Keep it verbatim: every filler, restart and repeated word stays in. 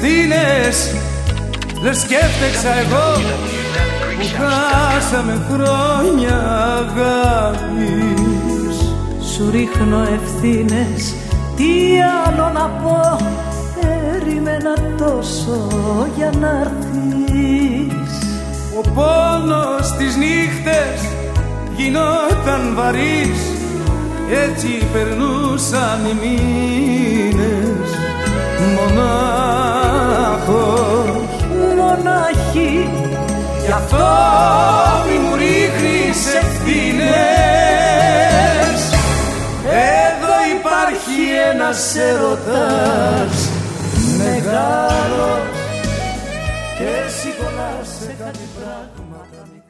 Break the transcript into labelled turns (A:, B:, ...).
A: ευθύνες, λες κι έφτεξα εγώ που χάσαμε χρόνια αγάπης.
B: Σου ρίχνω ευθύνες, τι άλλο να πω, περίμενα τόσο για να έρθεις.
A: Ο πόνος τις νύχτες γινόταν βαρύς, έτσι περνούσαν οι μήνες. Μονάχος,
B: μονάχη,
A: γι' αυτό μη μου ρίχνεις ευθύνες. Εδώ υπάρχει ένας έρωτας μεγάλος και σηκωνάς σε κάτι πράγματα.